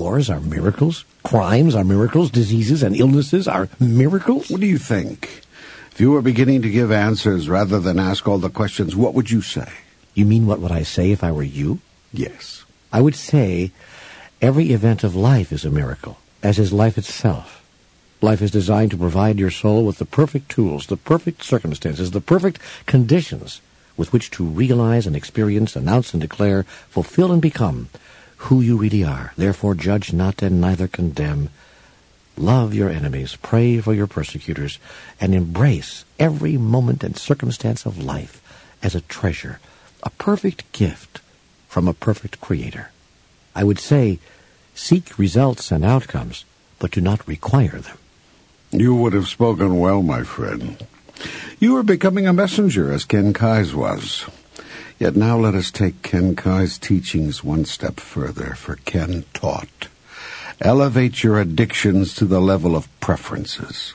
wars are miracles. Crimes are miracles. Diseases and illnesses are miracles. What do you think? If you were beginning to give answers rather than ask all the questions, what would you say? You mean what would I say if I were you? Yes. I would say every event of life is a miracle, as is life itself. Life is designed to provide your soul with the perfect tools, the perfect circumstances, the perfect conditions with which to realize and experience, announce and declare, fulfill and become who you really are. Therefore judge not and neither condemn. Love your enemies, pray for your persecutors, and embrace every moment and circumstance of life as a treasure, a perfect gift from a perfect Creator. I would say, seek results and outcomes, but do not require them. You would have spoken well, my friend. You are becoming a messenger, as Ken Kai's was. Yet now let us take Ken Kai's teachings one step further, for Ken taught. Elevate your addictions to the level of preferences.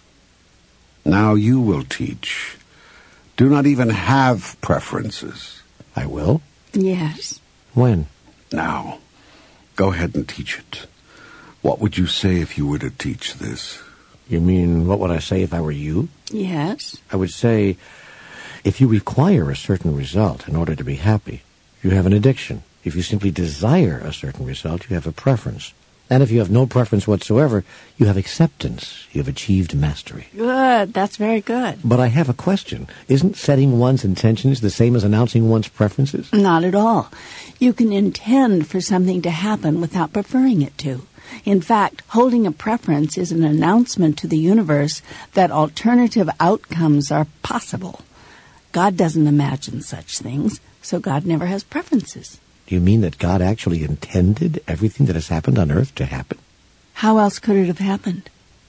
Now you will teach. Do not even have preferences. I will? Yes. When? Now. Go ahead and teach it. What would you say if you were to teach this? You mean, what would I say if I were you? Yes. I would say, if you require a certain result in order to be happy, you have an addiction. If you simply desire a certain result, you have a preference. And if you have no preference whatsoever, you have acceptance. You have achieved mastery. Good. That's very good. But I have a question. Isn't setting one's intentions the same as announcing one's preferences? Not at all. You can intend for something to happen without preferring it to. In fact, holding a preference is an announcement to the universe that alternative outcomes are possible. God doesn't imagine such things, so God never has preferences. Do you mean that God actually intended everything that has happened on earth to happen? How else could it have happened?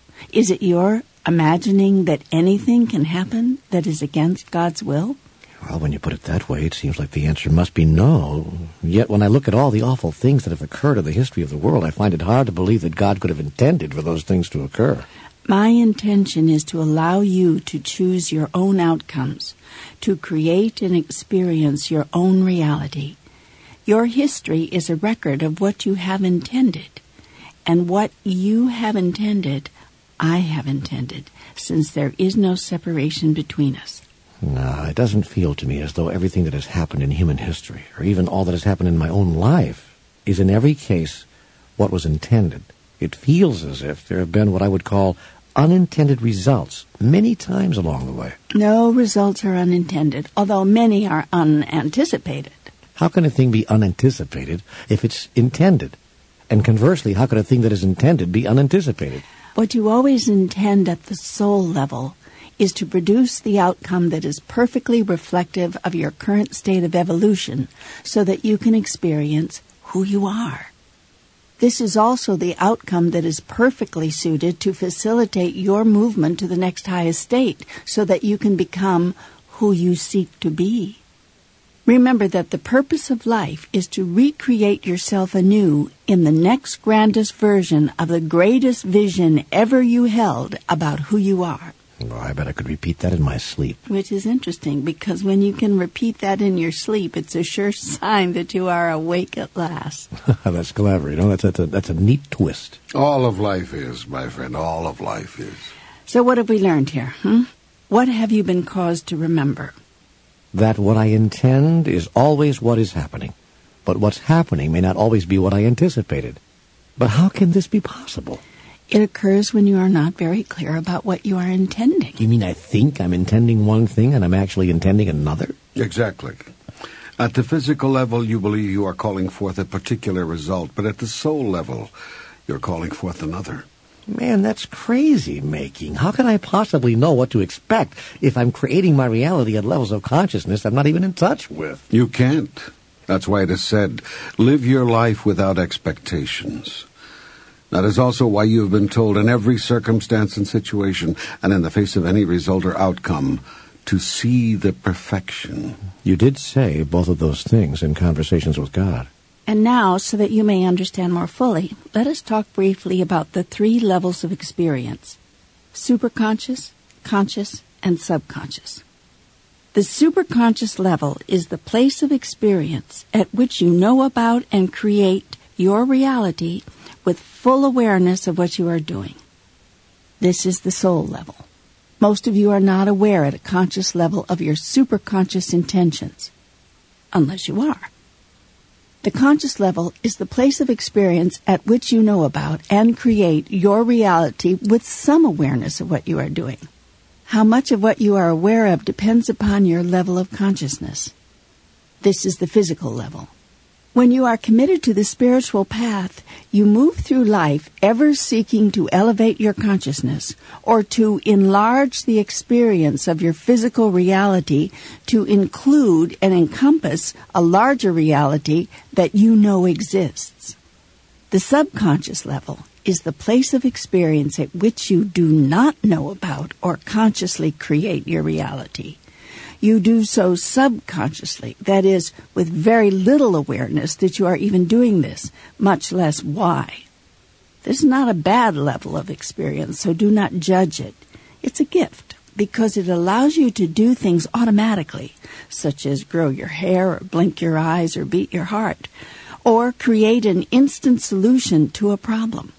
Is it your imagining that anything can happen that is against God's will? Well, when you put it that way, it seems like the answer must be no. Yet when I look at all the awful things that have occurred in the history of the world, I find it hard to believe that God could have intended for those things to occur. My intention is to allow you to choose your own outcomes, to create and experience your own reality. Your history is a record of what you have intended. And what you have intended, I have intended, since there is no separation between us. No, it doesn't feel to me as though everything that has happened in human history, or even all that has happened in my own life, is in every case what was intended. It feels as if there have been what I would call unintended results many times along the way. No results are unintended, although many are unanticipated. How can a thing be unanticipated if it's intended? And conversely, how could a thing that is intended be unanticipated? What you always intend at the soul level is to produce the outcome that is perfectly reflective of your current state of evolution so that you can experience who you are. This is also the outcome that is perfectly suited to facilitate your movement to the next highest state so that you can become who you seek to be. Remember that the purpose of life is to recreate yourself anew in the next grandest version of the greatest vision ever you held about who you are. Well, I bet I could repeat that in my sleep. Which is interesting, because when you can repeat that in your sleep, it's a sure sign that you are awake at last. That's clever, you know. That's a neat twist. All of life is, my friend, all of life is. So what have we learned here, What have you been caused to remember? That what I intend is always what is happening. But what's happening may not always be what I anticipated. But how can this be possible? It occurs when you are not very clear about what you are intending. You mean I think I'm intending one thing and I'm actually intending another? Exactly. At the physical level, you believe you are calling forth a particular result, but at the soul level, you're calling forth another. Man, that's crazy making. How can I possibly know what to expect if I'm creating my reality at levels of consciousness I'm not even in touch with? You can't. That's why it is said, live your life without expectations. That is also why you have been told in every circumstance and situation, and in the face of any result or outcome, to see the perfection. You did say both of those things in Conversations with God. And now, so that you may understand more fully, let us talk briefly about the 3 levels of experience: superconscious, conscious, and subconscious. The superconscious level is the place of experience at which you know about and create your reality with full awareness of what you are doing. This is the soul level. Most of you are not aware at a conscious level of your superconscious intentions, unless you are. The conscious level is the place of experience at which you know about and create your reality with some awareness of what you are doing. How much of what you are aware of depends upon your level of consciousness. This is the physical level. When you are committed to the spiritual path, you move through life ever seeking to elevate your consciousness or to enlarge the experience of your physical reality to include and encompass a larger reality that you know exists. The subconscious level is the place of experience at which you do not know about or consciously create your reality. You do so subconsciously, that is, with very little awareness that you are even doing this, much less why. This is not a bad level of experience, so do not judge it. It's a gift, because it allows you to do things automatically, such as grow your hair, or blink your eyes, or beat your heart, or create an instant solution to a problem.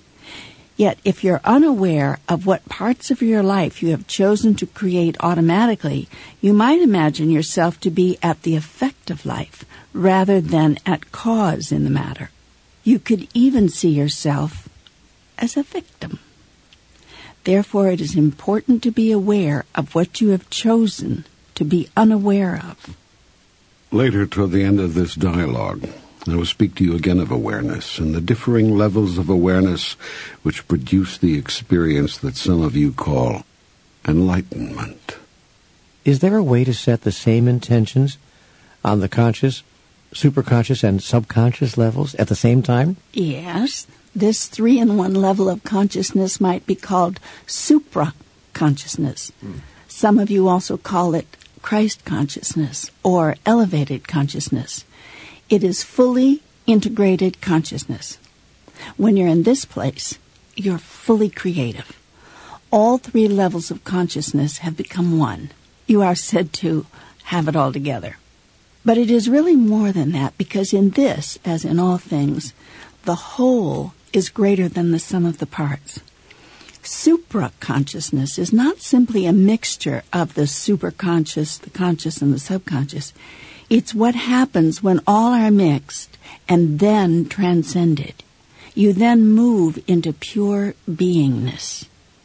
Yet, if you're unaware of what parts of your life you have chosen to create automatically, you might imagine yourself to be at the effect of life rather than at cause in the matter. You could even see yourself as a victim. Therefore, it is important to be aware of what you have chosen to be unaware of. Later, toward the end of this dialogue, I will speak to you again of awareness and the differing levels of awareness which produce the experience that some of you call enlightenment. Is there a way to set the same intentions on the conscious, superconscious, and subconscious levels at the same time? Yes. This 3-in-1 level of consciousness might be called supra-consciousness. Some of you also call it Christ consciousness or elevated consciousness. It is fully integrated consciousness. When you're in this place, you're fully creative. All 3 levels of consciousness have become one. You are said to have it all together. But it is really more than that, because in this, as in all things, the whole is greater than the sum of the parts. Supra-consciousness is not simply a mixture of the superconscious, the conscious, and the subconscious. It's what happens when all are mixed and then transcended. You then move into pure beingness.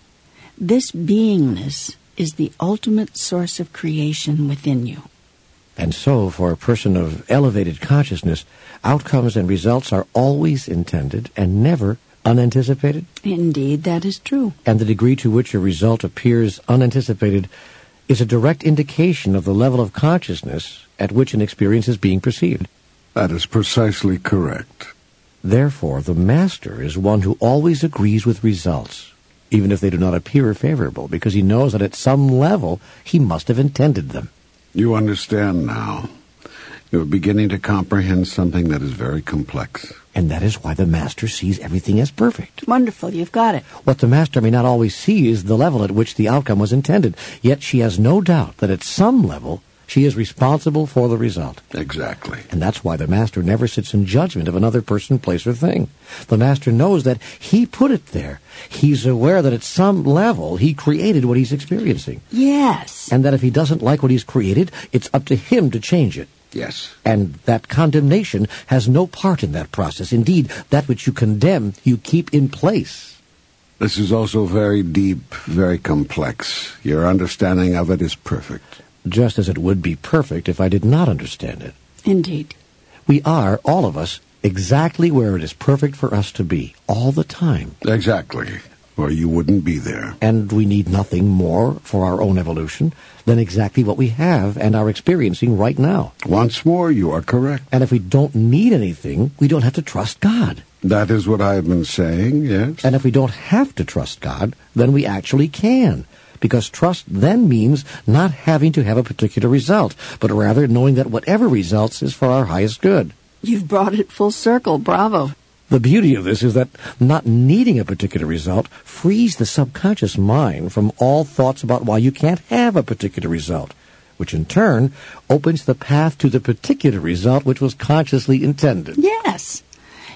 This beingness is the ultimate source of creation within you. And so, for a person of elevated consciousness, outcomes and results are always intended and never unanticipated? Indeed, that is true. And the degree to which a result appears unanticipated is a direct indication of the level of consciousness at which an experience is being perceived. That is precisely correct. Therefore, the master is one who always agrees with results, even if they do not appear favorable, because he knows that at some level he must have intended them. You understand now. You're beginning to comprehend something that is very complex. And that is why the master sees everything as perfect. Wonderful, you've got it. What the master may not always see is the level at which the outcome was intended, yet she has no doubt that at some level she is responsible for the result. Exactly. And that's why the master never sits in judgment of another person, place, or thing. The master knows that he put it there. He's aware that at some level he created what he's experiencing. Yes. And that if he doesn't like what he's created, it's up to him to change it. Yes. And that condemnation has no part in that process. Indeed, that which you condemn, you keep in place. This is also very deep, very complex. Your understanding of it is perfect. Just as it would be perfect if I did not understand it. Indeed. We are, all of us, exactly where it is perfect for us to be, all the time. Exactly. Or you wouldn't be there. And we need nothing more for our own evolution than exactly what we have and are experiencing right now. Once more, you are correct. And if we don't need anything, we don't have to trust God. That is what I've been saying, yes. And if we don't have to trust God, then we actually can. Because trust then means not having to have a particular result, but rather knowing that whatever results is for our highest good. You've brought it full circle. Bravo. The beauty of this is that not needing a particular result frees the subconscious mind from all thoughts about why you can't have a particular result, which in turn opens the path to the particular result which was consciously intended. Yes.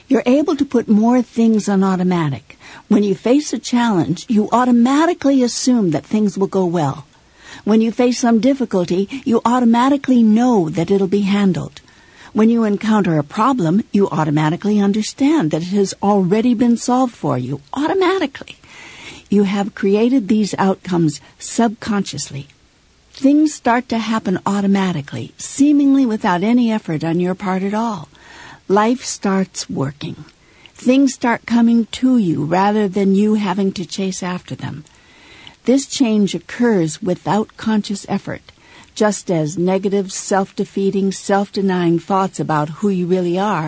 You're able to put more things on automatic. When you face a challenge, you automatically assume that things will go well. When you face some difficulty, you automatically know that it'll be handled. When you encounter a problem, you automatically understand that it has already been solved for you, automatically. You have created these outcomes subconsciously. Things start to happen automatically, seemingly without any effort on your part at all. Life starts working. Things start coming to you rather than you having to chase after them. This change occurs without conscious effort, just as negative, self-defeating, self-denying thoughts about who you really are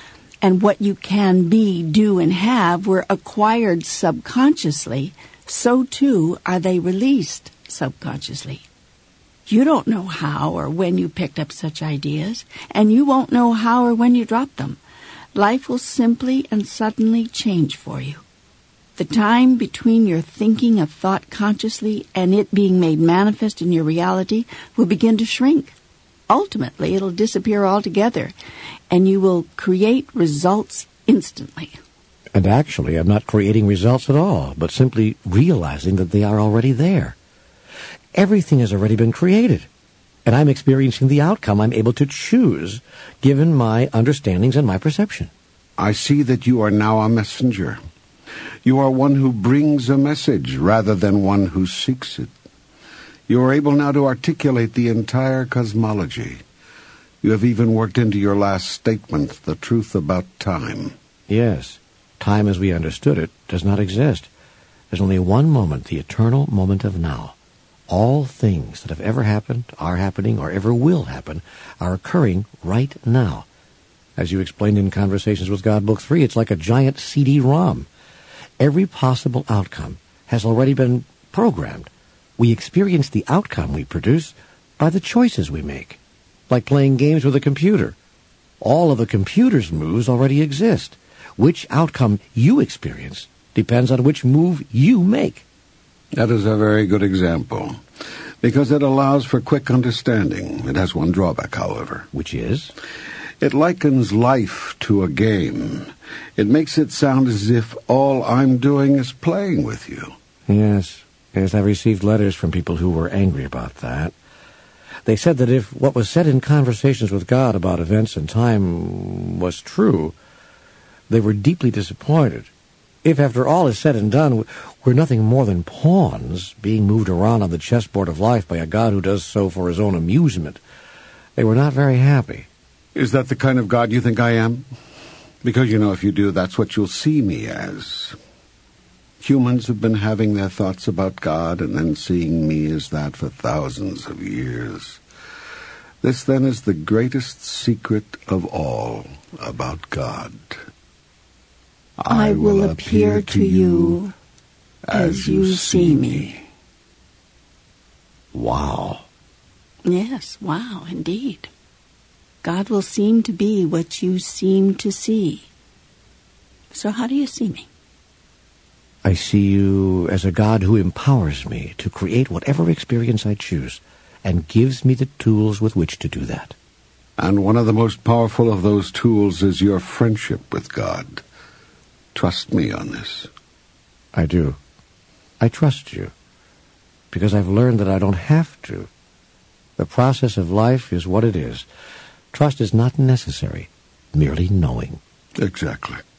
and what you can be, do, and have were acquired subconsciously, so too are they released subconsciously. You don't know how or when you picked up such ideas, and you won't know how or when you dropped them. Life will simply and suddenly change for you. The time between your thinking a thought consciously and it being made manifest in your reality will begin to shrink. Ultimately, it'll disappear altogether, and you will create results instantly. And actually, I'm not creating results at all, but simply realizing that they are already there. Everything has already been created, and I'm experiencing the outcome I'm able to choose, given my understandings and my perception. I see that you are now a messenger. You are one who brings a message rather than one who seeks it. You are able now to articulate the entire cosmology. You have even worked into your last statement the truth about time. Yes, time as we understood it does not exist. There's only one moment, the eternal moment of now. All things that have ever happened, are happening, or ever will happen are occurring right now. As you explained in Conversations with God, Book 3, it's like a giant CD-ROM. Every possible outcome has already been programmed. We experience the outcome we produce by the choices we make, like playing games with a computer. All of the computer's moves already exist. Which outcome you experience depends on which move you make. That is a very good example, because it allows for quick understanding. It has one drawback, however. Which is? It likens life to a game. It makes it sound as if all I'm doing is playing with you. Yes, I've received letters from people who were angry about that. They said that if what was said in Conversations with God about events and time was true, they were deeply disappointed. If, after all is said and done, we're nothing more than pawns being moved around on the chessboard of life by a God who does so for his own amusement, they were not very happy. Is that the kind of God you think I am? Because, if you do, that's what you'll see me as. Humans have been having their thoughts about God and then seeing me as that for thousands of years. This, then, is the greatest secret of all about God. I will appear to you as you see me. Wow. Yes, wow, indeed. God will seem to be what you seem to see. So how do you see me? I see you as a God who empowers me to create whatever experience I choose and gives me the tools with which to do that. And one of the most powerful of those tools is your friendship with God. Trust me on this. I do. I trust you, because I've learned that I don't have to. The process of life is what it is. Trust is not necessary, merely knowing. Exactly.